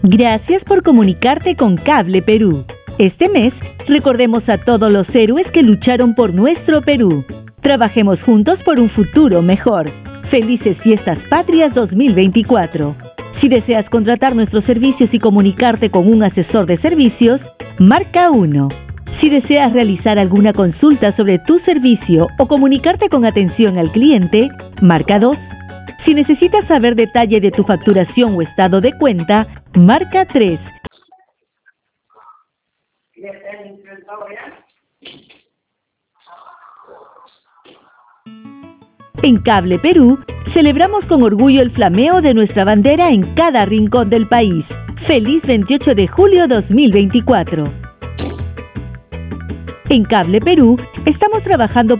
Gracias por comunicarte con Cable Perú. Este mes, recordemos a todos los héroes que lucharon por nuestro Perú. Trabajemos juntos por un futuro mejor. Felices Fiestas Patrias 2024. Si deseas contratar nuestros servicios y comunicarte con un asesor de servicios, marca 1. Si deseas realizar alguna consulta sobre tu servicio o comunicarte con atención al cliente, marca 2. Si necesitas saber detalle de tu facturación o estado de cuenta, marca 3. En Cable Perú, celebramos con orgullo el flameo de nuestra bandera en cada rincón del país. ¡Feliz 28 de julio 2024! En Cable Perú, estamos trabajando